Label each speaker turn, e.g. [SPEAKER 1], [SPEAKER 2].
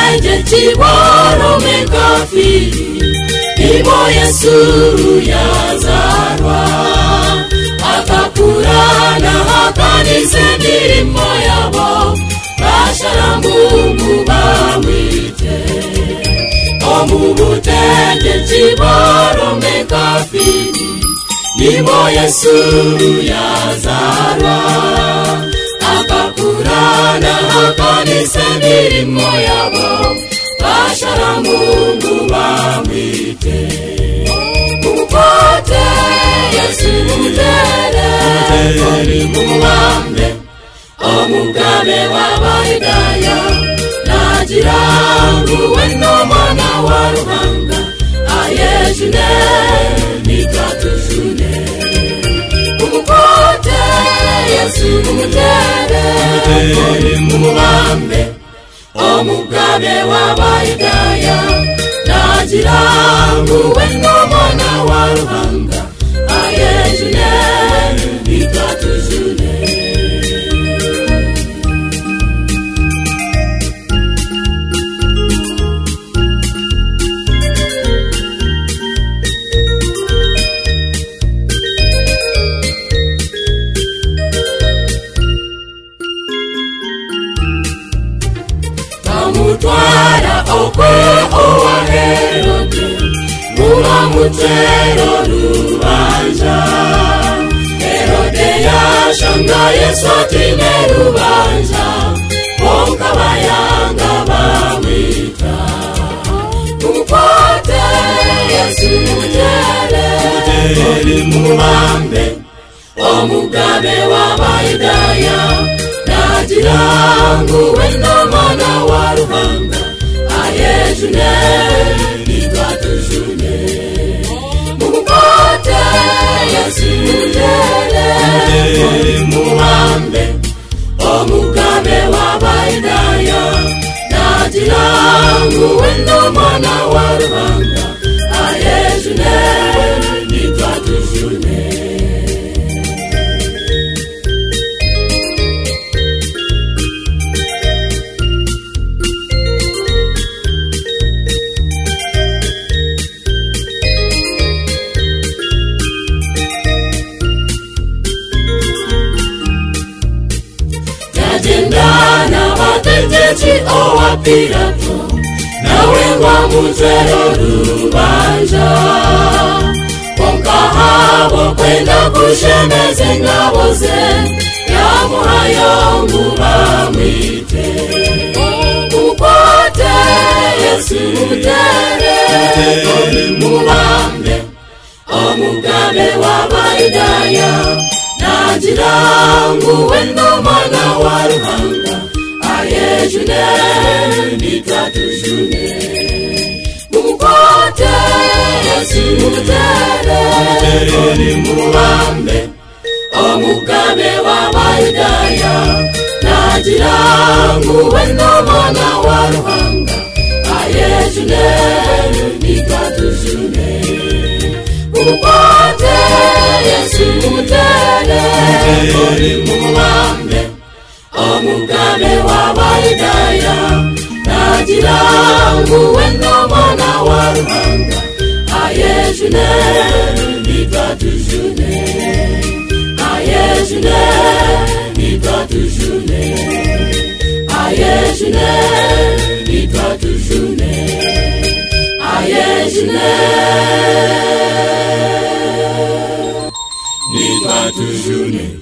[SPEAKER 1] mutege chiboro mekafiri Ibo Yesu yazarwa akapurana hakanize ndirimo yabo Basharambu bamwite Omubutege chiboro mekafiri Ibo Yesu yazarwa akapurana hakanize ndirimo yabo Basharambu bamwite Mupate Yesu mutere Mumwambe Omugabe w'abayudaya Nagirangu weno mwana wa Ruhanga Ayejune nitatujune Mupate Yesu mutere Mumwambe Omugabe w'abayudaya Nagirangu weno mwana wa Ruhanga Ayejune nitatujune Mutwara okwe owa Herode Mula mutero rubanja Herode ya shanga Yesu atine rubanja Onka bayanga bamwita Mupate Yesu mutere Mumwambe Omugabe w'abayudaya Nagirangu weno mwana wa Ruhanga Ayejune nitatujune Mupate Yesu mutere Mumwambe Omugabe w'abayudaya Nagirangu weno mwana wa Ruhanga Ayejune nitatujune Jendana watenjechi owa Pilato Nawengwa mutero rubanja Ponkahabo kwenda kushemeze ngabo ze Yamuhayo bamwite Mupate Yesu mutere Mumwambe Omugabe w'abayudaya Nagirangu weno mwana wa Ruhanga Ayejune nitatujune Mupate Yesu mutere Mumwambe Omugabe w'abayudaya Nagirangu weno mwana wa Ruhanga Ayejune nitatujune Mupate Yesu mutere Mumwambe Omugabe w'abayudaya Nagirangu weno mwana wa Ruhanga Ayejune nitatujune Ayejune nitatujune Ayejune nitatujune Ayejune nitatujune